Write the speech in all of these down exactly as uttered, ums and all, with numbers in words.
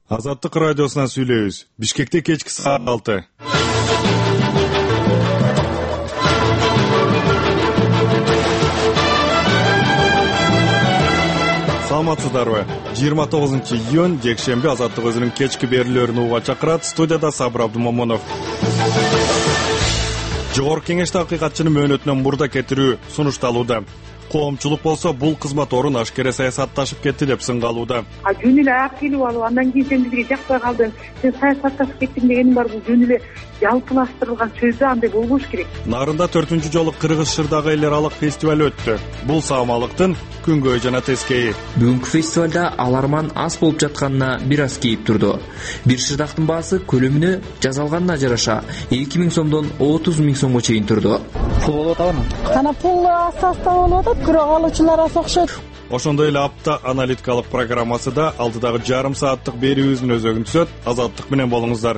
Азаттык радиосунан сүйлөйбүз. Бишкекте кечки саат алты. Саламатсыздарбы? жыйырма тогузунчу июнь жекшемби Азаттык өзүнүн кечки берүүлөрүн угууга чакырат. Студияда Сабыр Абдумомонов. Жогорку кеңеште акыйкатчынын мөөнөтүнөн мурда кетирүү сунушталууда. Коомчулук болсо бул кызмат орун ашкере саясатташып кетти деп сынгалууда. А жөн эле ак келип алып, андан кийин сен бизге жакпай калдың, сен саясатташып кеттиң дегенин бар, бул жөн эле жалпылаштырылган сөз да, андай болбош керек. Нарында төртүнчү жолу Кыргыз Шырдагы эл аралык фестиваль өттү. Бул саамалыктын күнгөй жана тескейи. Бүгүнкү фестивалда аларман аз болуп жатканына бир аз кейип турду. Бир шырдактын баасы көлөмүнө жазалганына жараша эки миң сомдон отуз миң сомго чейин турду. Пул болуп атабы? Кана пул асаста болуп атат, бирок алуучулар аз окшойт. Ошондой эле апта аналитикалык программасы да алдыдагы жарым сааттык берүүбүздүн өзөгүн түзөт. Азаттык менен болуңуздар.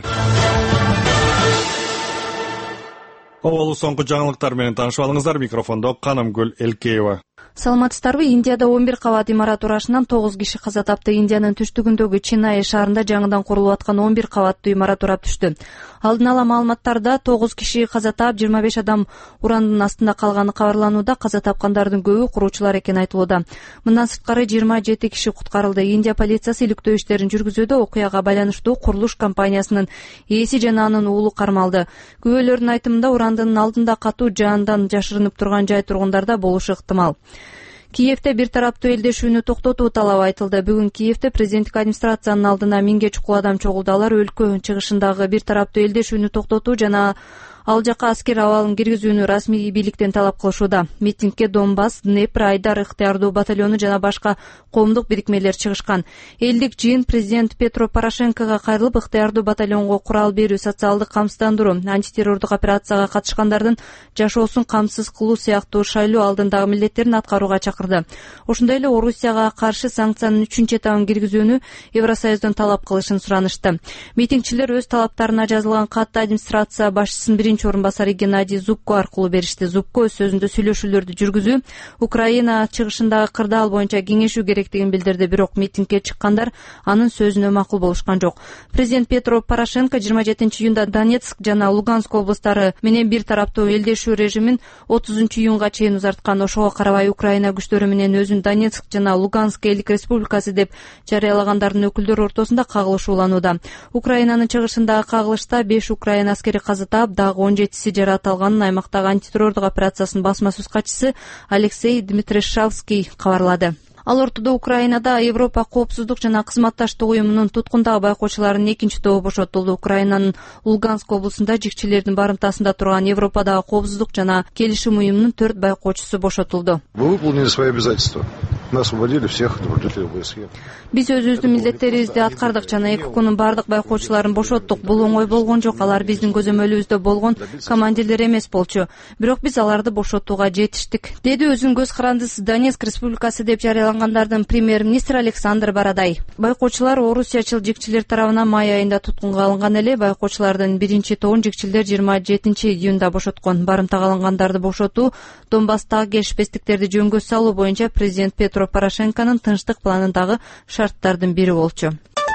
Оболу соңку жаңылыктар менен таанышып алыңыздар. Микрофондо Канымгүл Элкеева. Саламатсыздарбы? Индияда он бир кабат имарат урашынан тогуз киши каза тапты. Индиянын түштүгүндөгү Чинай шаарында жаңыдан курулуп аткан он бир кабаттуу имарат урап түштү. Алдын ала маалыматтарда тогуз киши каза таап, жыйырма беш адам урандын астында калганы кабарланууда. Каза тапкандардын көбү куруучулар экени айтылууда. Мындан сырткары жыйырма жети киши куткарылды. Индия полициясы иликтөө иштерин жүргүзүүдө. Окуяга байланыштуу курулуш компаниясынын ээси жана анын уулу кармалды. Күбөлөрдүн айтымында урандын алдында катуу жаандан жашырынып турган жай тургундарда болушу ыктымал. Киевде бир тараптуу элдешүүнү токтотуу талабы айтылды. Бүгүн Киевде президенттик администрациянын алдына миңге чукул адам чогулду. Алар өлкө чыгышындагы бир тараптуу элдешүүнү токтотуу жана ал жака аскер абалын киргизүүнү расмий бийликтен талап кылышууда. Митингге Донбасс, Днепр, Айдар ыктыярдуу батальону жана башка коомдук бирикмелер чыгышкан. Элдик жыйын президент Петро Порошенкого кайрылып, ыктыярдуу батальонго курал берүү, социалдык камсыздандыруу, антитеррордук операцияга катышкандардын жашоосун камсыз кылуу сыяктуу шайлоо алдындагы милдеттерин аткарууга чакырды. Ошондой эле Орусияга каршы санкциянын үчүнчү этабын киргизүүнү Евросоюздон талап кылышын суранышты. Митингчилер өз талаптарына жазылган катты администрация башчысынын биринчи орун басары Геннадий Зубко аркылуу беришти. Зубко өз сөзүндө сүйлөшүүлөрдү жүргүзүү, Украина чыгышындагы кырдаал боюнча кеңешүү керектигин билдирди, бирок митингге чыккандар анын сөзүнө макул болушкан жок. Президент Петро Порошенко жыйырма жетинчи июнда Донецк жана Луганск облустары менен бир тараптуу элдешүү режимин отузунчу июнга чейин узарткан. Ошого карабай Украина күчтөрү менен өзүн Донецк жана Луганск элдик республикасы деп жарыялагандардын өкүлдөрү ортосунда кагылыш уланууда. Украинанын чыгышындагы кагылышта беш Украина аскери каза таап, дагы он жетиси жараталганын аймактагы антитеррордук операциясынын басма сөз катчысы Алексей Дмитришевский кабарлады. Ал ортодо Украинада Европа коопсуздук жана кызматташтык уюмунун туткундагы байкоочуларынын экинчи тобу бошотулду. Украинанын Луганск облусунда жикчилердин барымтасында турган Европадагы коопсуздук жана келишим уюмунун төрт байкоочусу бошотулду. Вы выполнили свои обязательства. Мы освободили всех руководителей ВСЕ. Биз өзүбүздүн милдеттерибизди аткардык жана эки күнүн бардык байкоочуларын бошоттук. Бул оңой болгон жок. Алар биздин көзөмөлүбүздө болгон командирлер эмес болчу. Бирок биз аларды бошотууга жетиштик, деди өзүнүн көз карандысы Донецк республикасы деп жарыялагандардын премьер-министр Александр Бородай. Байкоочулар орусиячыл жикчилер тарабынан май айында туткунга алынган эле. Байкоочулардын биринчи тобун жикчилер жыйырма жетинчи июнда бошоткон. Барымтага алынгандарды бошотуу Донбасстагы келишпестиктерди жөнгө салуу боюнча президент Петро Порошенконун тынчтык планындагы шарттардын бири болчу.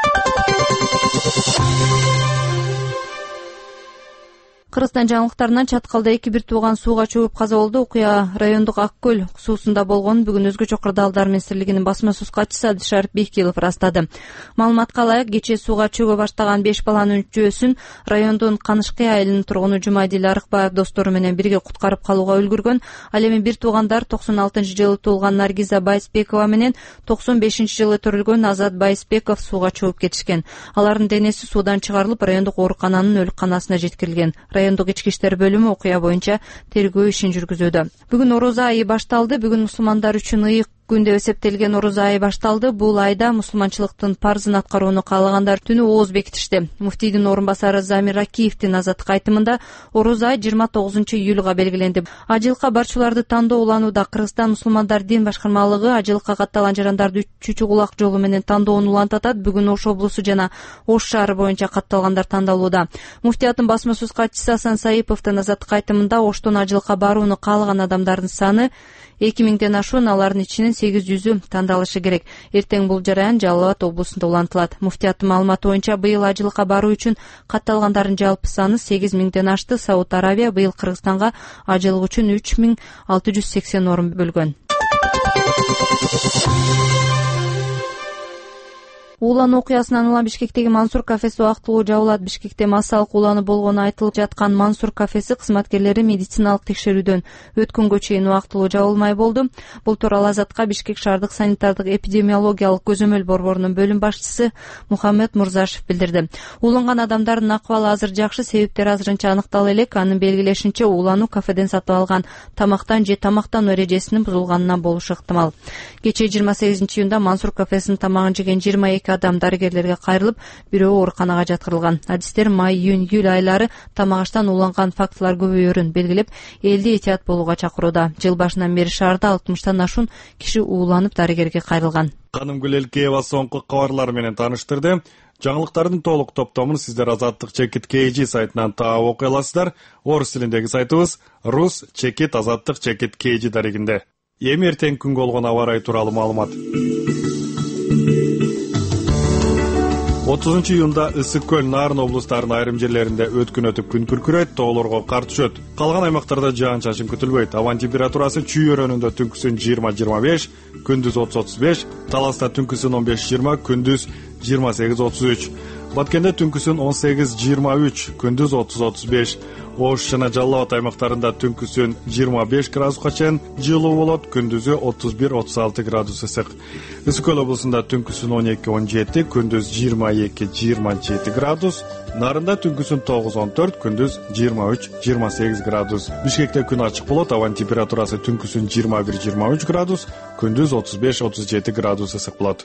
Кыргызстан жаңылыктарынан Чаткалда эки бир тууган сууга чөгүп каза болду. Окуя райондук Ак көл суусунда болгон. Бүгүн өзгөчө кырдаалдар министрлигинин басма сөз катчысы Абдышарып Бейкилов ырастады. Маалыматка ылайык, кечээ сууга чөгө баштаган беш баланын үчөөсүн райондун Канышкы айылынын тургуну Жумадил Арыкбаев достору менен бирге куткарып калууга үлгүргөн. Ал эми бир туугандар токсон алтынчы жылы туулган Наргиза Байсбекова менен токсон бешинчи жылы төрөлгөн Азат Байсбеков сууга чөгүп кетишкен. Алардын денеси суудан чыгарылып, райондук оорукананын өлүкканасына жеткирилген. Райондук ички иштер бөлүмү окуя боюнча тергөө ишин жүргүзүүдө. Бүгүн Ороза айы башталды. Бүгүн мусулмандар үчүн ыйык күн деп эсептелген Ороза айы башталды. Бул айда мусулманчылыктын парзын аткарууну каалагандар түнү ооз бекитишти. Муфтийдин орун басары Замир Акиевдин азаттык айтымында Ороза ай жыйырма тогузунчу июлга белгиленди. Ажылыкка барчуларды тандоо уланууда. Кыргызстан мусулмандар дин башкармалыгы ажылыкка катталган жарандарды чүчү кулак жолу менен тандоону улантатат. Бүгүн Ош облусу жана Ош шаары боюнча катталгандар тандалууда. Муфтияттын басма сөз катчысы Асан Саиповдун азаттык айтымында Оштон ажылыкка барууну каалаган адамдардын саны эки миңден ашуун, алардын ичинен сегиз жүзү тандалышы керек. Эртең бул жараян Жалал Абад облусунда улантылат. Муфтияттын маалыматы боюнча быйыл ажылыкка баруу үчүн катталгандардын жалпы саны сегиз миңден ашты. Сауд Арабия быйыл Кыргызстанга ажылык үчүн үч миң алты жүз сексен орун бөлгөн. Улан окуясынан улам Бишкектеги Мансур кафеси убактылуу жабылат. Бишкекте массалык улануу болгону айтылып жаткан Мансур кафеси кызматкерлери медициналык текшерүүдөн өткөнгө чейин убактылуу жабылмай болду. Бул тууралуу Азатка Бишкек шаардык санитардык эпидемиологиялык көзөмөл борборунун бөлүм башчысы Мухаммед Мурзашев билдирди. Уланган адамдардын акыбалы азыр жакшы, себептери азырынча аныктала элек. Анын белгилешинче, улануу кафеден сатып алган тамактан же тамактануу эрежесинин бузулганынан болушу ыктымал. Кечээ жыйырма сегизинчи июнда Мансур кафесинин тамагын жеген жыйырма эки адам дарыгерлерге кайрылып, бирөө ооруканага жаткырылган. Адистер май, июнь, июль айлары тамак аштан уланган фактылар көбөйөрүн белгилеп, элди этият болууга чакырууда. Жыл башынан бери шаарда алтымыштан ашуун киши ууланып дарыгерге кайрылган. Канымгүл Элкеева соңку кабарлар менен тааныштырды. Жаңылыктардын толук топтомун сиздер Азаттык Чекит кей джи сайтынан таап окуй аласыздар. Орус тилиндеги сайтыбыз Рус Чекит Азаттык Чекит кей джи дарегинде. Эми эртең күнгө болгон аба ырайы тууралуу маалымат. отузунчу июнда Ысык көл, Нарын облустарынын айрым жерлеринде өткүн өтүп күн күркүрөйт, тоолорго кар түшөт. Калган аймактарда жаан-чачын күтүлбөйт. Абанын температурасы Чүй өрөөнүндө түнкүсүн жыйырма жыйырма беш, күндүз отуз отуз беш, Таласта түнкүсүн он беш жыйырма, күндүз жыйырма сегиз отуз үч. Баткенде түнкүсүн он сегиз жыйырма үч, күндүз отуз отуз беш. Ош жана Жалал Абад аймактарында түнкүсүн жыйырма беш градуска чейин жылуу болот, күндүзү отуз бир отуз алты градус ысык. Ысык көл облусунда түнкүсүн он эки он жети, күндүз жыйырма эки жыйырма жети градус. Нарында түнкүсүн тогуз он төрт, күндүз жыйырма үч жыйырма сегиз градус. Бишкекте күн ачык болот, абанын температурасы түнкүсүн жыйырма бир жыйырма үч градус, күндүз отуз беш отуз жети градус ысык болот.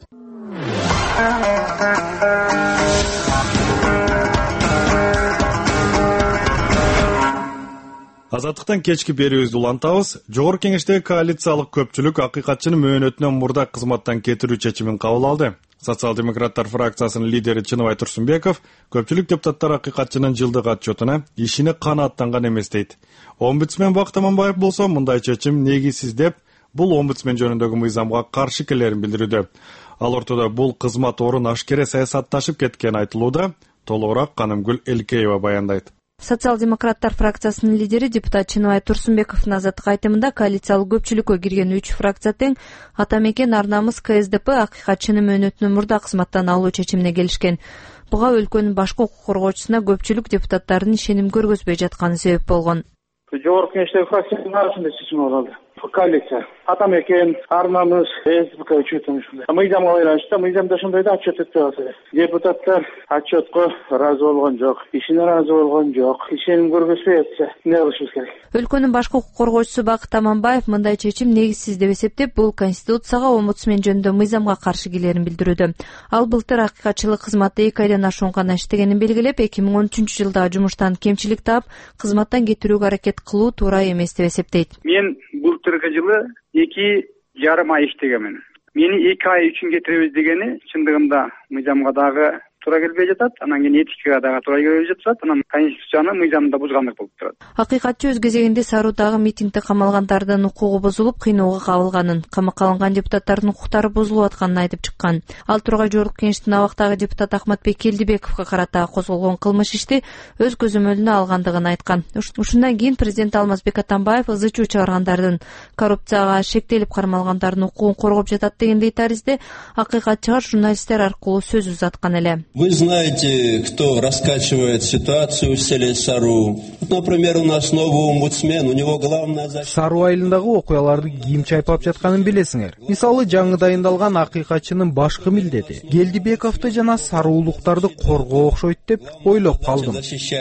Азаттыктан кечки берүүбүздү улантабыз. Жогорку кеңештеги коалициялык көпчүлүк акыйкатчынын мөөнөтүнөн мурда кызматтан кетирүү чечимин кабыл алды. Социал-демократтар фракциясынын лидери Чыныбай Турсунбеков көпчүлүк депутаттар акыйкатчынын жылдык отчетуна ишине канааттанган эмес дейт. Омбудсмен Бакыт Аманбаев болсо мындай чечим негизсиз деп, бул омбудсмен жөнүндөгү мыйзамга каршы келерин билдирүүдө. Ал ортодо бул кызмат орун ашкере саясатташып кеткени айтылууда. Толугураак Канымгүл Элкеева баяндайт. Социал-демократтар фракциясынын лидери депутат Чыныбай Турсунбековдун Азаттык айтымында коалициялык көпчүлүккө кирген үч фракция тең ата мекен ар намыс ка эс дэ пэ акыйкатчынын мөөнөтүнөн мурда кызматтан алуу чечимине келишкен. Буга өлкөнүн башкы укук коргоочусуна көпчүлүк депутаттардын ишеним көргөзбөй жатканы себеп болгон. Жогорку кеңештеги фракциянын арасында чечим алды. Коалиция ата мекен ар намыс эс дэ пэ учетун ушундай мыйзамга байланыштуу, мыйзамда ошондой да отчет өтүп атат. Депутаттар отчетко ыраазы болгон жок, ишине ыраазы болгон жок, ишеним көргөзбөй атса эмне кылышыбыз керек? Өлкөнүн башкы укук коргоочусу Бакыт Аманбаев мындай чечим негизсиз деп эсептеп, бул конституцияга омбудсмен жөнүндө мыйзамга каршы келерин билдирүүдө. Ал былтыр акыйкатчылык кызматты эки айдан ашуун гана иштегенин белгилеп, эки миң он үчүнчү жылда жумуштан кемчилик таап, кызматтан кетирүүгө аракет кылуу туура эмес деп эсептейт. Мен былтыркы жылы эки жарым ай иштегенмин. Мени эки ай үчүн кетиребиз дегени чындыгында мыйзамга дагы туура келбей жатат, анан кийин этикага дагы туура келбей жатат, анан конституцияны мыйзамда бузгандык болуп турат. Акыйкатчы өз кезегинде Саруудагы митингде камалгандардын укугу бузулуп, кыйноого кабылганын, камакка алынган депутаттардын укуктары бузулуп атканын айтып чыккан. Ал тургай жогорку кеңештин абактагы депутат Ахматбек Келдибековго карата козголгон кылмыш ишти өз көзөмөлүнө алгандыгын айткан. Ушундан кийин президент Алмазбек Атамбаев ызы чуу чыгаргандардын, коррупцияга шектелип кармалгандардын укугун коргоп жатат дегендей таризде акыйкатчыга журналисттер аркылуу сөз узаткан эле. Вы знаете, кто раскачивает ситуацию в селе Сару. Вот, например, у нас новый омбудсмен, у него главная задача. Сару айылындагы окуяларды ким чайпап жатканын билесиңер. Мисалы, жаңы дайындалган акыйкатчынын башкы милдети Келдибековду жана саруулуктарды коргоо окшойт деп ойлоп калдым.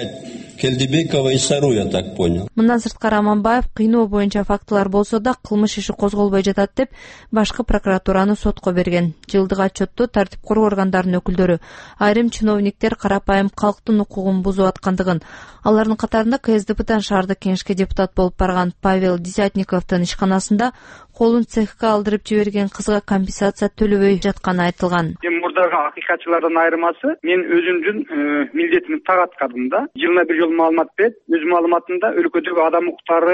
Келдибекова и Сару, я так понял. Мындан сырткары Аманбаев кыйноо боюнча фактылар болсо да кылмыш иши козголбой жатат деп башкы прокуратураны сотко берген. Жылдык отчетто тартип коргоо органдарынын өкүлдөрү, айрым чиновниктер карапайым калктын укугун бузуп аткандыгын, алардын катарында ка эс дэ пэдан шаардык кеңешке депутат болуп барган Павел Десятниковдун ишканасында колун цехке алдырып жиберген кызга компенсация төлөбөй жатканы айтылган. Мен мурдагы акыйкатчылардан айырмасы, мен өзүмдүн милдетимди так аткардым да. Жылына бир жолу маалымат берип, өз маалыматымда өлкөдөгү адам укуктары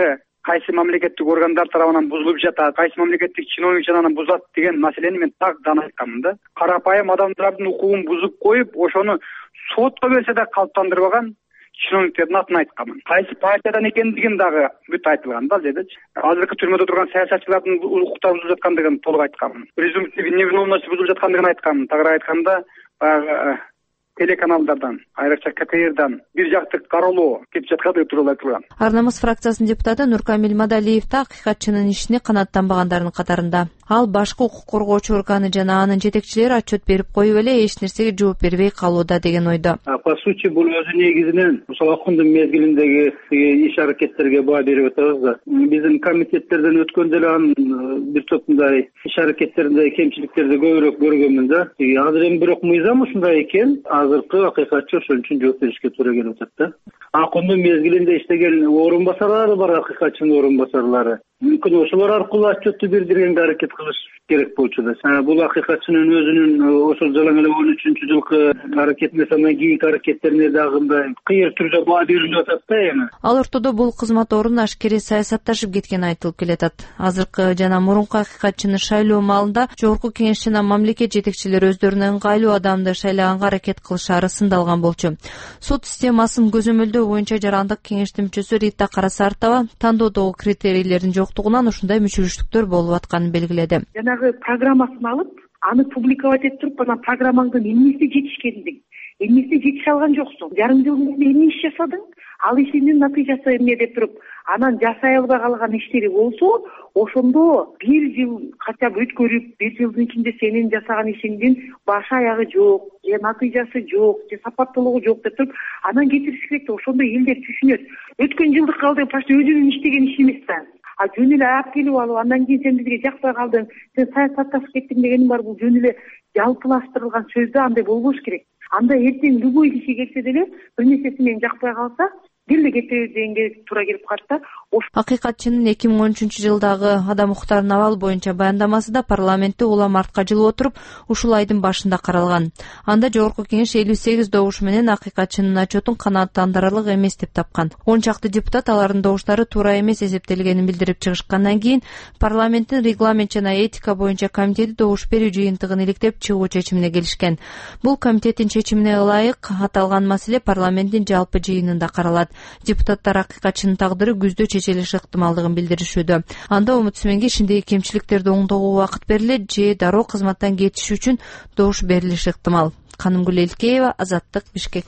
кайсы мамлекеттик органдар тарабынан бузулуп жатат, кайсы мамлекеттик чиновник жанынан бузат деген маселени мен так гана айтканмын да. Карапайым адамдардын укугун бузуп коюп, ошону сотко берсе да калыптандырбаган чиновниктердин атын айтканмын. Кайсы партиядан экендигин дагы бүт айтылган да дедичи. Азыркы түрмөдө турган саясатчылардын укуктары бузулуп жаткандыгын толук айтканмын. Презумпция невиновности бузулуп жаткандыгын айтканмын. Тагыраак айтканда, баягы телеканалдардан, айрыкча ка тэ эрден бир жактык кароолоо кетип жаткандыгы тууралуу айтылган. Ар намыс фракциясынын депутаты Нуркамил Мадалиев да акыйкатчынын ишине канааттанбагандардын катарында. Ал башкы укук коргоочу органы жана анын жетекчилери отчет берип коюп эле эч нерсеге жооп бербей калууда деген ойдо. По сути, бул өзү негизинен ошол акындын мезгилиндеги иш аракеттерге баа берип атабыз да. Биздин комитеттерден өткөндө эле анын бир топ мындай иш аракеттеринде кемчиликтерди көбүрөөк көргөнмүн да. Азыр эми бирок мыйзам ушундай экен, азыркы акыйкатчы ошон үчүн жооп беришке туура келип атат да. Акындын мезгилинде иштеген орун басарлары бар, акыйкатчынын орун басарлары. Мүмкүн ошолор аркылуу отчетту билдиргенге аракет кылыш керек болчу да. Бул акыйкатчынын өзүнүн ошол жалаң эле он үчүнчү жылкы аракетине андан кийинки аракеттерине дагы мындай кыйыр түрдө баа берилип атат да эми. Ал ортодо бул кызмат орун ашкере саясатташып кеткени айтылып келатат. Азыркы жана мурунку акыйкатчыны шайлоо маалында жогорку кеңеш жана мамлекет жетекчилери өздөрүнө ыңгайлуу адамды шайлаганга аракет кылышары сындалган болчу. Сот системасын көзөмөлдөө боюнча жарандык кеңештин мүчөсү Рита Карасартова тандоодогу критерийлердин жоктугунан ушундай мүчүлүштүктөр болуп атканын белгиледи. Жанагы программасын алып, аны публиковать этип туруп, анан программаңдын эмнеси жетишкендиги, эмнеси жетише алган жоксуң, жарым жылдын ичинде эмне иш жасадың, ал ишинин натыйжасы эмне деп туруп, анан жасай албай калган иштери болсо, ошондо бир жыл качап өткөрүп, бир жылдын ичинде сенин жасаган ишиңдин баш аягы жок, же натыйжасы жок, же сапаттуулугу жок деп туруп, анан кетириш керек да, ошондо элдер түшүнөт. Өткөн жылдык калды почти өзүнүн иштеген иши эмес да. А жөн эле алып келип алып, андан кийин сен бизге жакпай калдың, сен саясатташып кеттиң дегенин бар, бул жөн эле жалпылаштырылган сөз да, андай болбош керек. Анда эртең любой киши келсе деле бир нерсеси менен жакпай калса, бир эле кетебиз дегенге туура келип калат да. Акыйкатчынын эки миң он үчүнчү жылдагы адам укуктарынын абалы боюнча баяндамасы да парламентте улам артка жылып отуруп, ушул айдын башында каралган. Анда жогорку кеңеш элүү сегиз добуш менен акыйкатчынын отчетун канааттандырарлык эмес деп тапкан. он чакты депутат алардын добуштары туура эмес эсептелгенин билдирип чыгышкандан кийин парламенттин регламент жана этика боюнча комитети добуш берүү жыйынтыгын иликтеп чыгуу чечимине келишкен. Бул комитеттин чечимине ылайык аталган маселе парламенттин жалпы жыйынында каралат. Депутаттар акыйкатчынын тагдыры күздө чечилиши ыктымалдыгын билдиришүүдө. Анда омбудсменге ишиндеги кемчиликтерди оңдоого убакыт берилет же дароо кызматтан кетиш үчүн добуш берилиши ыктымал. Канымгүл Элкеева, Азаттык, Бишкек.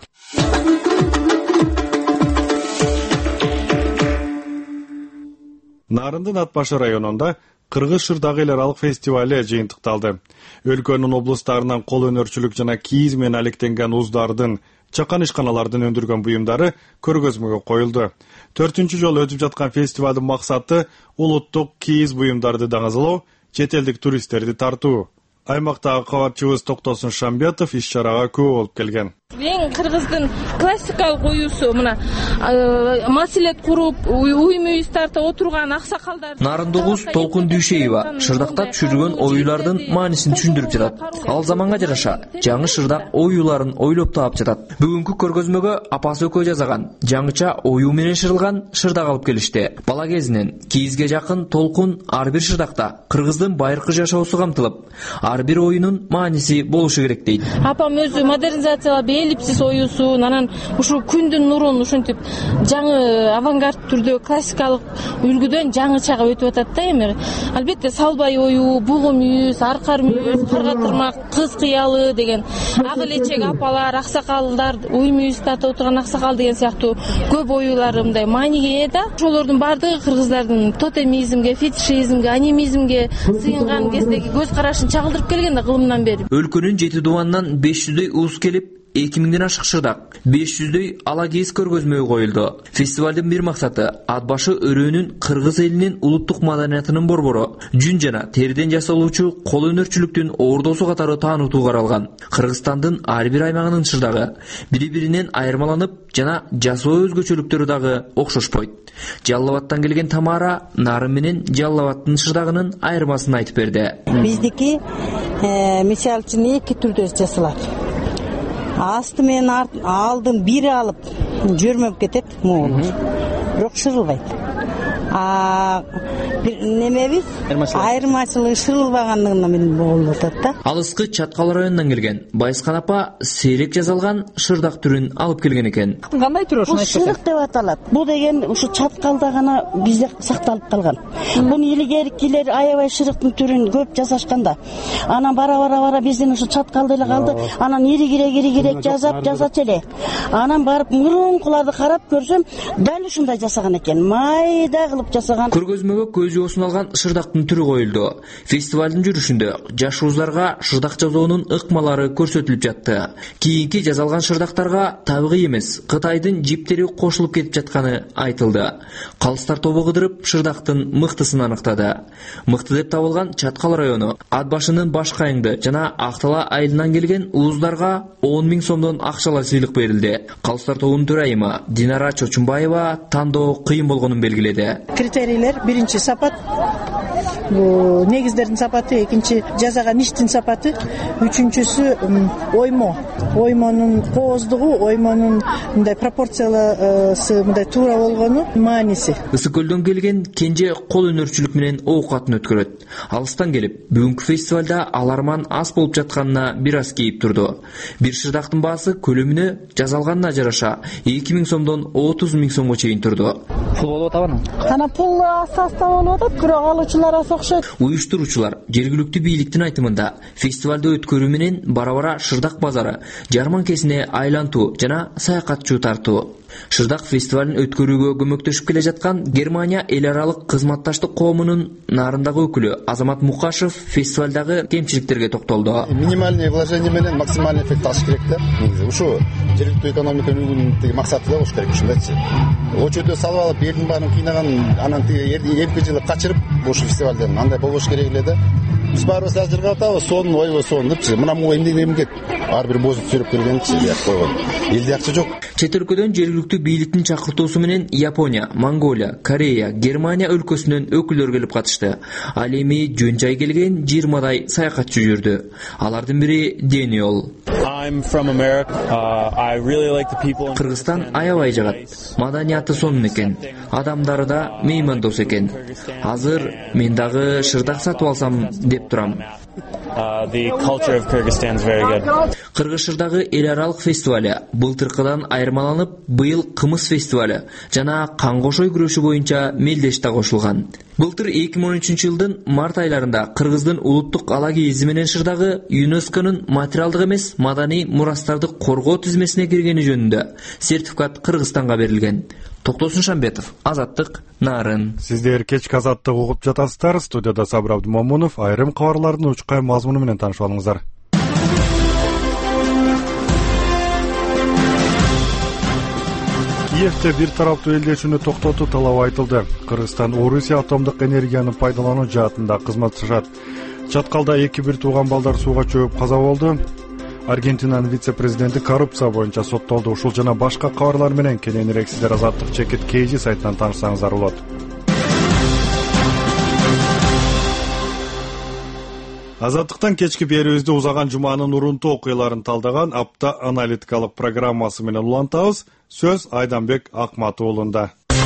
Нарындын Ат башы районунда Кыргыз шырдагы эл аралык фестивале жыйынтыкталды. Өлкөнүн облустарынан кол өнөрчүлүк жана кийиз менен алектенген уздардын, чакан ишканалардын өндүргөн буюмдары көргөзмөгө коюлду. Төртүнчү жолу өтүп жаткан фестивалдын максаты улуттук кийиз буюмдарды даңазалоо, чет элдик туристтерди тартуу. Аймактагы кабатчыбыз Токтосун Шамбетов иш-чарага көп болуп келген. Эң кыргыздын классикалык оюусу мына маселет куруп, уй мүйүз тарта отурган аксакалдар. Нарындогуз Толкун Дүйшеева шырдактап түшүргөн оюлардын маанисин түшүндүрүп жатат. Ал заманга жараша жаңы шырдак оюларын ойлоп таап жатат. Бүгүнкү көргөзмөгө апасы экөө жасаган жаңыча оюу менен шырылган шырдак алып келишти. Бала кезинен кийизге жакын Толкун ар бир шырдакта кыргыздын байыркы жашоосу камтылып, ар бир оюнун мааниси болушу керек дейт. Апам өзү модернизациялап эллипсис оюусун, анан ушу күндүн нурун ушинтип жаңы авангард түрдө классикалык үлгүдөн жаңычага өтүп атат да эми. Албетте салбай оюу, бугу мүйүз, аркар мүйүз, карга тырмак, кыз кыялы деген ак элечек апалар, аксакалдар, уй мүйүз тарта отурган аксакал деген сыяктуу көп оюулар мындай мааниге ээ да. Ошолордун баардыгы кыргыздардын тотемизмге, фетишизмге, анимизмге сыйынган кездеги көз карашын чагылдырып келген да кылымдан бери. Өлкөнүн жети дубанынан беш жүздөй уз келип, эки миңден ашык шырдак, беш жүздөй ала кийиз көргөзмөгө коюлду. Фестивалдын бир максаты Ат башы өрөөнүн кыргыз элинин улуттук маданиятынын борбору, жүн жана териден жасалуучу кол өнөрчүлүктүн ордосу катары таанытуу каралган. Кыргызстандын ар бир аймагынын шырдагы бири-биринен айырмаланып жана жасоо өзгөчөлүктөрү дагы окшошпойт. Жалал Абадтан келген Тамара Нарын менен Жалал Абадтын шырдагынын айырмасын айтып берди. Биздики мисалы үчүн эки түрдө жасалат. Асты мен алдын бири алып жөрмөп кетет, могул. Бирок шырылбайт. А бир немебиз айырмачылыгы шырылбагандыгынан менен болуп атат да. Алыскы Чаткал районунан келген Байскан апа сейрек жазалган шырдак түрүн алып келген экен. Кандай түрү ошону айтып берсең? Шырык деп аталат. Бул деген ушу Чаткалда гана бизде сакталып калган. Муну илгеркилер аябай шырыктын түрүн көп жасашканда. Анан бара бара бара биздин ушу Чаткалда эле калды. Анан иригирек иригирек жасап жасап эле. Анан барып мурункуларды карап көрсөм, дал ушундай жасаган экен. Майда кылып жасаган. Көргөзмөгө көз жуусун алган шырдактын түрү коюлду. Фестивалдын жүрүшүндө жашууздарга шырдак жасоонун ыкмалары көрсөтүлүп жатты. Кийинки жасалган шырдактарга табигый эмес, Кытайдын жиптери кошулуп кетип жатканы айтылды. Калыстар тобу кыдырып шырдактын мыктысын аныктады. Мыкты деп табылган Чаткал району ат башынын баш кайыңды жана Актала айылынан келген ууздарга он миң сомдон акчалай сыйлык берилди. Калыстар тобунун төрайымы Динара Чочумбаева тандоо кыйын болгонун белгиледи. Критерийлер биринчи сапат, бул негиздердин сапаты, экинчи жасаган иштин сапаты, үчүнчүсү оймо. Оймонун кооздугу, оймонун мындай пропорцияласы мындай туура болгону мааниси. Ысык көлдөн келген Кенже кол өнөрчүлүк менен оокатын өткөрөт. Алыстан келип, бүгүнкү фестивалда аларман аз болуп жатканына бир аз кейип турду. Бир шырдактын баасы көлөмүнө жазалганына жараша эки миң сомдон отуз миң сомго чейин турду. Пул болуп атабы? Кана пул асаста болуп атат, бирок алуучулар аз окшойт. Уюштуруучулар жергиликтүү бийликтин айтымында фестивалды өткөрүү менен бара-бара шырдак базары жарманкесине айлантуу жана саякатчуу тартуу. Шырдак фестивалын өткөрүүгө көмөктөшүп келе жаткан Германия эл аралык кызматташтык коомунун нарындагы өкүлү Азамат Мукашев фестивалдагы кемчиликтерге токтолду. Минимальный вложение менен максимальный эффект алыш керек да. Ушу жергиликтүү экономиканын максаты да болуш керек ушундайчы. Очодо салып алып элдин баарын кыйнаган, анан эки жылы качырып ушу фестивалдан андай болбош керек эле да. Биз баарыбыз ажыргап атабыз, сонун ойбой сонун депчи. Мына могу эмне эмгек ар бир бозу түсүрүп келгенчи деп койгон. Элде акча жок. Чет өлкөдөн жергиликтүү бийликтин чакыртуусу менен Япония, Монголия, Корея, Германия өлкөсүнөн өкүлдөр келип катышты. Ал эми жөн жай келген жыйырмадай саякатчы жүрдү. Алардын бири Daniel. Кыргызстан аябай жагат. Маданияты сонун экен. Адамдары да меймандос экен. Азыр мен дагы шырдак сатып алсам деп турам. Кыргыз шырдагы эл аралык фестивали былтыркыдан айырмаланып, быйыл кымыз фестивали жана кан кошой күрөшү боюнча мелдеште кошулган. Былтыр эки миң он үчүнчү жылдын март айларында Кыргыздын улуттук ала кийизи менен шырдагы ЮНЕСКОнун материалдык эмес маданий мурастарды коргоо тизмесине киргени жөнүндө сертификат Кыргызстанга берилген. Токтосун Шамбетов, Азаттык, Нарын. Сиздер кечки Азаттык угуп жатасыздар. Студияда Сабыр Абдумомунов. Айрым кабарлардын учкай мазмуну менен таанышып алыңыздар. Киевде бир тараптуу элдешүүнү токтотуу талабы айтылды. Кыргызстан Орусия атомдук энергияны пайдалануу жаатында кызматташат. Чаткалда эки бир тууган балдар сууга чөгүп каза болду. Аргентинанын вице-президенти коррупция боюнча соттолду. Ушул жана башка кабарлар менен кененирээк сиздер Азаттык чекит кейжи сайтынан таанышсаңыздар болот. Азаттыктан кечки берүүбүздү узаган жуманын урунтуу окуяларын талдаган апта аналитикалык программасы менен улантабыз. Сөз Айданбек Акматуулунда.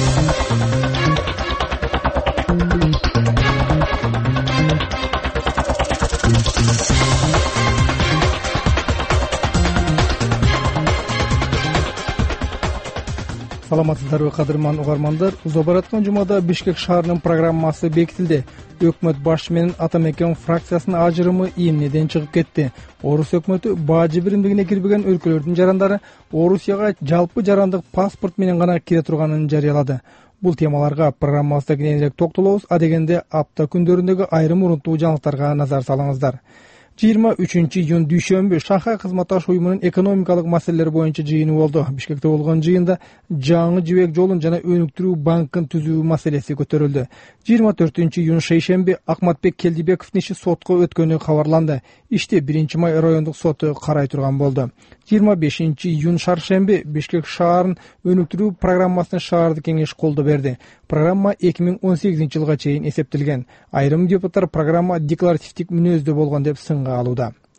Саламатсыздарбы кадырман угармандар. Уза бараткан жумада Бишкек шаарынын программасы бекитилди. Өкмөт башы менен Атамекен фракциясынын ажырымы эмнеден чыгып кетти? Орус өкмөтү бажы биримдигине кирбеген өлкөлөрдүн жарандары Орусияга жалпы жарандык паспорт менен гана кире турганын жарыялады. Бул темаларга программабызда кененирээк токтолобуз. Адегенде апта күндөрүндөгү айрым урунтуу жаңылыктарга назар салыңыздар. жыйырма үчүнчү июнь дүйшөмбү Шанхай кызматташ уюмунун экономикалык маселелер боюнча жыйыны болду. Бишкекте болгон жыйында жаңы жибек жолун жана өнүктүрүү банкын түзүү маселеси көтөрүлдү. жыйырма төртүнчү июнь шейшемби Акматбек Келдибековдун иши сотко өткөнү кабарланды. Ишти биринчи май райондук соту карай турган болду. жыйырма бешинчи июнь шаршемби Бишкек шаарын өнүктүрүү программасына шаардык кеңеш колдоо берди. Программа эки миң он сегизинчи жылга чейин эсептелген. Айрым депутаттар программа декларативдик мүнөздө болгон деп сынга алууда.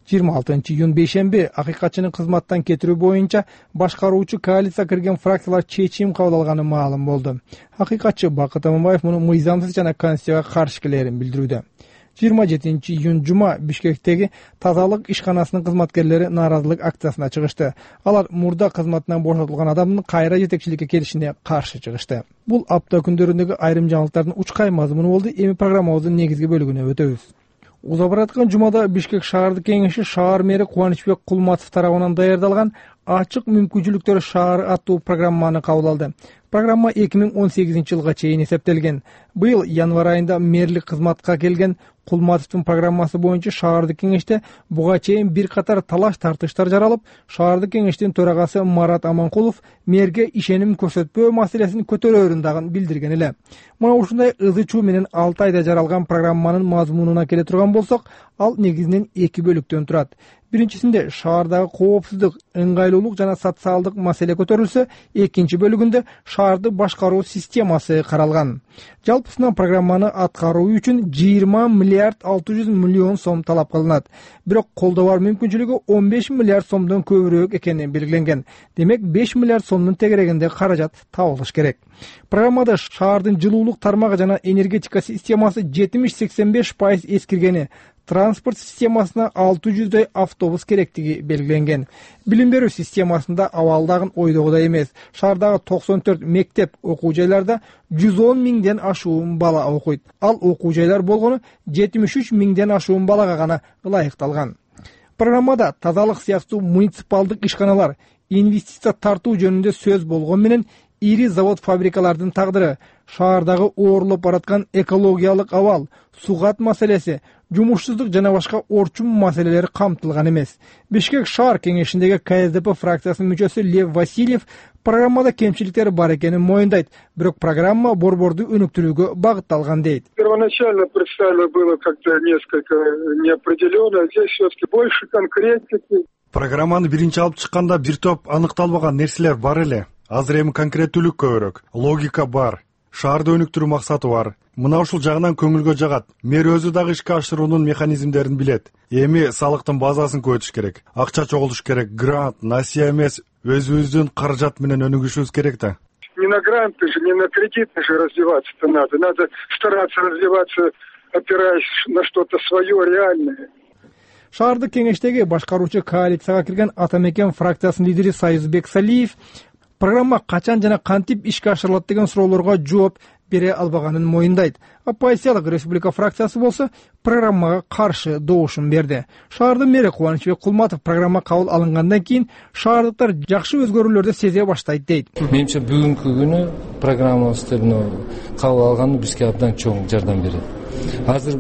жыйырма алтынчы июнь бейшемби акыйкатчыны кызматтан кетирүү боюнча башкаруучу коалицияга кирген фракциялар чечим кабыл алганы маалым болду. Акыйкатчы Бакыт Аманбаев муну мыйзамсыз жана конституцияга каршы экенин билдирүүдө. жыйырма жетинчи июнь жума Бишкектеги тазалык ишканасынын кызматкерлери нааразылык акциясына чыгышты. Алар мурда кызматынан бошотулган адамдын кайра жетекчиликке келишине каршы чыгышты. Бул апта күндөрүндөгү айрым жаңылыктардын учкай мазмуну болду. Эми программабыздын негизги бөлүгүнө өтөбүз. Уза бараткан жумада Бишкек шаардык кеңеши шаар мэри Кубанычбек Кулматов тарабынан даярдалган ачык мүмкүнчүлүктөр шаары аттуу программаны кабыл алды. Программа эки миң он сегизинчи жылга чейин эсептелген. Быйыл январь айында мэрлик кызматка келген Кулматовдун программасы боюнча шаардык кеңеште буга чейин бир катар талаш тартыштар жаралып, шаардык кеңештин төрагасы Марат Аманкулов мэрге ишеним көрсөтпөө маселесин көтөрөөрүн дагы билдирген эле. Мына ушундай ызы чуу менен алты айда жаралган программанын мазмунуна келе турган болсок, ал негизинен эки бөлүктөн турат. Биринчисинде шаардагы коопсуздук, ыңгайлуулук жана социалдык маселе көтөрүлсө, экинчи бөлүгүндө шаарды башкаруу системасы каралган. Жалпысынан программаны аткаруу үчүн жыйырма миллиард алты жүз миллион сом талап кылынат. Бирок колдоо бар мүмкүнчүлүгү он беш миллиард сомдон көбүрөөк экени белгиленген. Демек беш миллиард сомдун тегерегинде каражат табылыш керек. Программада шаардын жылуулук тармагы жана энергетика системасы жетимиш сексен беш пайыз эскиргени, транспорт системасына алты жүздөй автобус керектиги белгиленген. Билим берүү системасында абалдагы ойдогудай эмес. Шаардагы токсон төрт мектеп окуу жайларда жүз он миңден ашуун бала окуйт. Ал окуу жайлар болгону жетимиш үч миңден ашуун балага гана ылайыкталган. Программада тазалык сыяктуу муниципалдык ишканалар, инвестиция тартуу жөнүндө сөз болгон менен ири завод фабрикалардын тагдыры, шаардагы оорлоп бараткан экологиялык абал, сугат маселеси, жумушсуздук жана башка орчум маселелери камтылган эмес. Бишкек шаар кеңешиндеги ка эс дэ пэ фракциясынын мүчөсү Лев Васильев программада кемчиликтери бар экенин моюндайт, бирок программа борборду өнүктүрүүгө багытталган дейт. Первоначально представлено было как-то несколько неопределенно, здесь все-таки больше конкретики. Программаны биринчи алып чыкканда бир топ аныкталбаган нерселер бар эле. Азыр эми конкреттүүлүк көбүрөөк, логика бар, шаарды өнүктүрүү максаты бар. Мына ушул жагынан көңүлгө жагат. Мэр өзү дагы ишке ашыруунун механизмдерин билет. Эми салыктын базасын көбөйтүш керек, акча чогултуш керек, грант, насия эмес, өзүбүздүн каражат менен өнүгүшүбүз керек да. Не на гранты же, не на кредиты же развиваться-то надо. Надо стараться развиваться, опираясь на что-то свое, реальное. Шаардык кеңештеги башкаруучу коалицияга кирген Атамекен фракциясынын лидери Союзбек Салиев программа качан жана кантип ишке ашырылат деген суроолорго жооп бере албаганын моюндайт. Оппозициялык Республика фракциясы болсо программага каршы добушун берди. Шаардын мэри Кубанычбек Кулматов программа кабыл алынгандан кийин шаардыктар жакшы өзгөрүүлөрдү сезе баштайт дейт. Менимче бүгүнкү күнү программабызды кабыл алганы бизге абдан чоң жардам берет. Азыр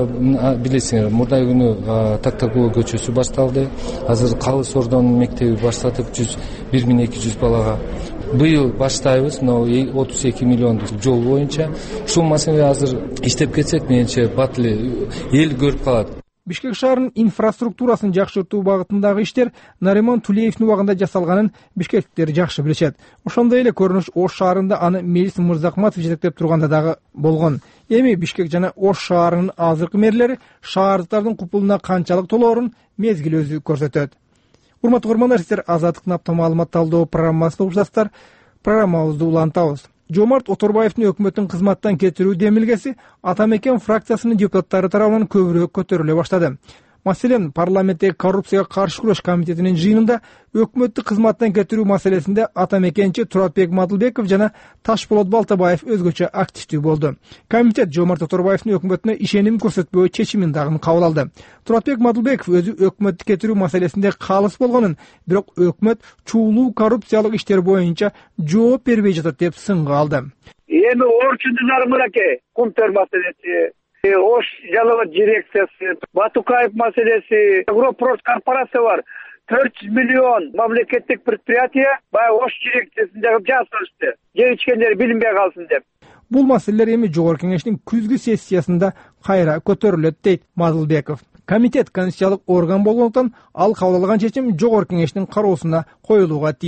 билесиңер, мурдай күнү Тактагул көчөсү башталды. Азыр Калыс Ордонун мектеби баштатып жүз бир миң эки жүз балага. Быйыл баштайбыз, но отуз эки миллиондук жол боюнча. Ушул маселе азыр иштеп кетсек, менимче бат эле эл көрүп калат. Бишкек шаарынын инфраструктурасын жакшыртуу багытындагы иштер Нариман Тулеевдин убагында жасалганын бишкектиктер жакшы билишет. Ошондой эле көрүнүш Ош шаарында аны Мелис Мырзахматов жетектеп турганда дагы болгон. Эми Бишкек жана Ош шаарынын азыркы мэрлери шаардыктардын купулуна канчалык толоорун мезгил өзү көрсөтөт. Урматтуу көрөрмандар, сиздер Азаттыктын апта маалымат талдоо программасына угушасыздар. Программабызды улантабыз. Жомарт Оторбаевдин өкмөттүн кызматтан кетирүү демилгеси Атамекен фракциясынын депутаттары тарабынан көбүрөөк көтөрүлө баштады. Маселен, парламенттеги коррупцияга каршы күрөш комитетинин жыйынында өкмөттү кызматтан кетирүү маселесинде Атамекенчи Туратбек Мадылбеков жана Ташболот Балтабаев өзгөчө активдүү болду. Комитет Жомарт Оторбаевдин өкмөтүнө ишеним көрсөтпөө чечимин дагы кабыл алды. Туратбек Мадылбеков өзү өкмөттү кетирүү маселесинде калыс болгонун, бирок өкмөт чуулуу коррупциялык иштер боюнча жооп бербей жатат деп сынга алды. Эми орчундун мынакей кумтөр маселеси, Ош жалова дирекциясы, Батукаев маселеси, Агропроц корпорация бар. төрт жүз миллион мамлекеттик предприятие баягы Ош дирекциясында жасалышты. Жеп ичкендер билинбей калсын деп. Бул маселелер эми жогорку кеңештин күзгү сессиясында кайра көтөрүлөт дейт Мадылбеков. Комитет конституциялык орган болгондуктан ал кабыл алган чечим жогорку кеңештин кароосуна коюлууга тийиш.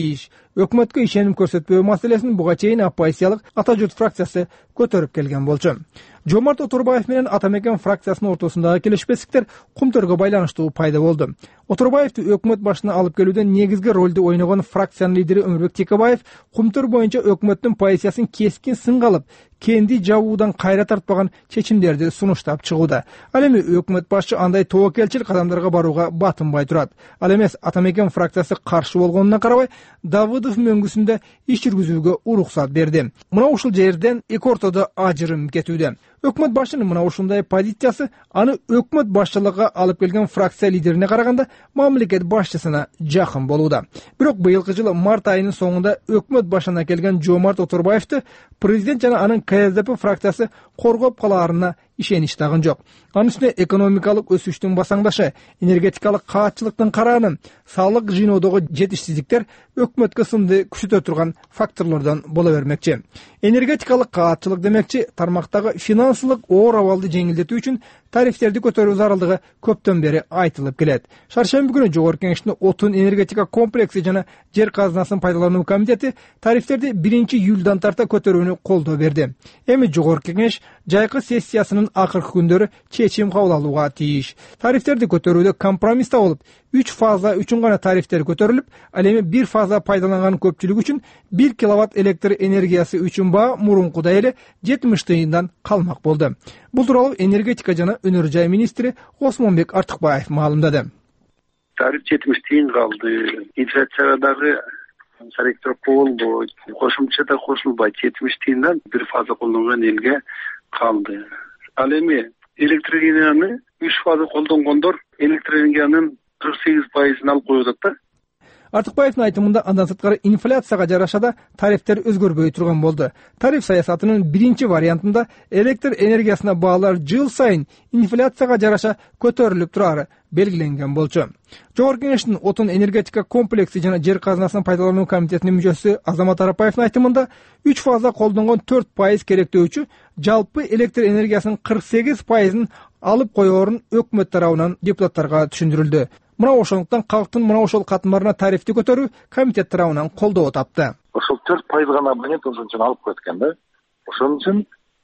өкмөткө ишеним көрсөтпөө маселесин буга чейин оппозициялык Ата журт фракциясы көтөрүп келген болчу. Жомарт Оторбаев менен Атамекен фракциясынын ортосундагы келишпестиктер кумтөргө байланыштуу пайда болду. Оторбаевди өкмөт башына алып келүүдө негизги ролду ойногон фракциянын лидери Өмүрбек Текебаев кумтөр боюнча өкмөттүн позициясын кескин сынга алып, кенди жабуудан кайра тартпаган чечимдерди сунуштап чыгууда. Ал эми өкмөт башчы андай тобокелчил кадамдарга барууга батынбай турат. Ал эмес Атамекен фракциясы каршы болгонуна карабай, Давыдов мөңгүсүндө иш жүргүзүүгө уруксат берди. Мына ушул жерден эки ортодо ажырым кетүүдө. Өкмөт башчынын мына ушундай позициясы аны өкмөт башчылыгына алып келген фракция лидерине караганда мамлекет башчысына жакын болууда. Бирок быйылкы жылы март айынын соңунда өкмөт башына келген Жомарт Оторбаевди президент жана анын К С Д П фракциясы коргоп калаарына ишенич тагын жок. Анын үстүнө экономикалык өсүштүн басаңдашы, энергетикалык каатчылыктын карааны, салык жыйноодогу жетишсиздиктер өкмөткө сынды күчөтө турган факторлордон боло бермекчи. Энергетикалык каатчылык демекчи тармактагы финансылык оор абалды жеңилдетүү үчүн тарифтерди көтөрүү зарылдыгы көптөн бери айтылып келет. Шаршемби күнү Жогорку Кеңештин отун энергетика комплекси жана жер казынасын пайдалануу комитети тарифтерди биринчи июлдан тарта көтөрүүнү колдоо берди. Эми Жогорку Кеңеш жайкы сессиясынын акыркы күндөрү чечим кабыл алууга тийиш. Тарифтерди көтөрүүдө компромисс табылып, үч фаза үчүн гана тарифтер көтөрүлүп, ал эми бир фаза пайдаланган көпчүлүк үчүн бир киловатт электр энергиясы үчүн баа мурункудай эле жетимиш тыйындан калмак болду. Бул тууралуу энергетика жана өнөр жай министри Осмонбек Артыкбаев маалымдады. Тариф жетимиш тыйын калды. Инфляцияга дагы корректор болбойт. Кошумча да кошулбайт. жетимиш тыйындан бир фаза колдонгон элге калды. Ал эми электр энергияны үч фаза колдонгондор электр энергиянын кырк сегиз пайызын алып коюп атат да. Артыкбаевдин айтымында андан сырткары инфляцияга жараша да тарифтер өзгөрбөй турган болду. Тариф саясатынын биринчи вариантында электр энергиясына баалар жыл сайын инфляцияга жараша көтөрүлүп турары белгиленген болчу. Жогорку Кеңештин отун энергетика комплекси жана жер казынасын пайдалануу комитетинин мүчөсү Азамат Арапаевдин айтымында үч фаза колдонгон төрт пайыз керектөөчү жалпы электр энергиясынын кырк сегиз пайызын алып коерун өкмөт тарабынан депутаттарга түшүндүрүлдү. Мына ошондуктан калктын мына ошол катмарына тарифти көтөрүү комитет тарабынан колдоо тапты. Ошол төрт пайыз гана абонент ошон үчүн алып коет экен да. Ошон үчүн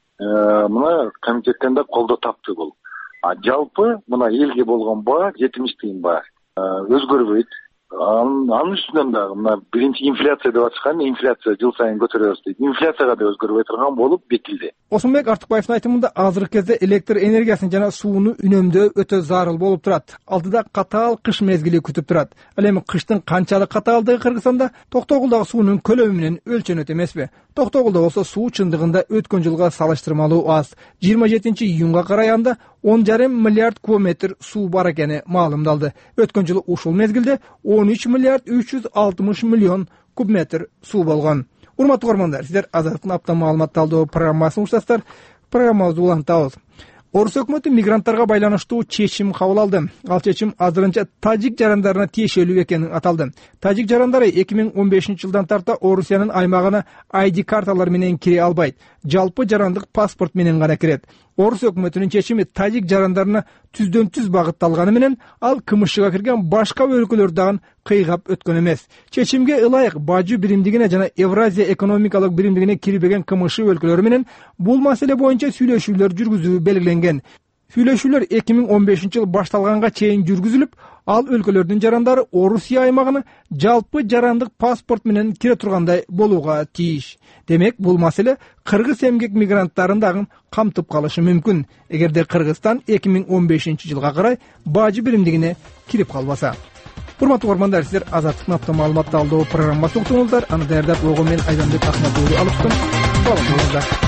мына комитеттен да колдоо тапты бул. А жалпы мына элге болгон баа жетимиш тыйын баа өзгөрбөйт. Анын үстүнөн дагы мына биринчи инфляция деп атышкан, инфляция жыл сайын көтөрөбүз дейт. Инфляцияга да өзгөрбөй турган болуп бекилди. Осмонбек Артыкбаевдин айтымында азыркы кезде электр энергиясын жана сууну үнөмдөө өтө зарыл болуп турат. Алдыда катаал кыш мезгили күтүп турат. Ал эми кыштын канчалык катаалдыгы Кыргызстанда Токтогулдагы суунун көлөмү менен өлчөнөт эмеспи? Токтогулда болсо суу чындыгында өткөн жылга салыштырмалуу аз. жыйырма жетинчи июнга карай анда он жарым миллиард кубометр суу бар экени маалымдалды. Өткөн жылы ушул мезгилде он үч миллиард үч жүз алтымыш миллион кубметр суу болгон. Урматтуу көрөрмандар, сиздер Азаттык апта маалымат талдоо программасын уктасыздар. Программабызды улантабыз. Орус өкмөтү мигранттарга байланыштуу чечим кабыл алды. Ал чечим азырынча тажик жарандарына тиешелүү экени аталды. Тажик жарандары эки миң он бешинчи жылдан тарта Орусиянын аймагына ай ди карталар менен кире албайт. Жалпы жарандык паспорт менен гана кирет. Орус өкмөтүнүн чечими тажик жарандарына түздөн түз багытталганы менен ал кымышчыга кирген башка өлкөлөрдү дагы кыйгап өткөн эмес. Чечимге ылайык Бажы биримдигине жана Евразия экономикалык биримдигине кирбеген кымышы өлкөлөрү менен бул маселе боюнча сүйлөшүүлөр жүргүзүү белгиленген. Сүйлөшүүлөр эки миң он бешинчи жыл башталганга чейин жүргүзүлүп, ал өлкөлөрдүн жарандары Орусия аймагына жалпы жарандык паспорт менен кире тургандай болууга тийиш. Демек, бул маселе кыргыз эмгек мигранттарын дагы камтып калышы мүмкүн, эгерде Кыргызстан эки миң он бешинчи жылга карай Бажы биримдигине кирип калбаса. Урматтуу көрөрмандар, сиздер Азаттык апта маалымат талдоо программасын уктуңуздар. Аны даярдап ойгон мен Айданбек Ахматовду алып чыктым. Салам болуңуздар.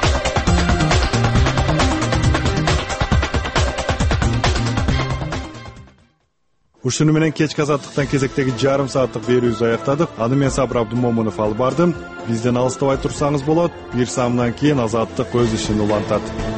Ушуну менен кечки Азаттыктан кезектеги жарым сааттык берүүбүздү аяктадык. Аны мен Сабыр Абдумомунов алып бардым. Бизден алыстабай турсаңыз болот. Бир саамдан кийин Азаттык өз ишин улантат.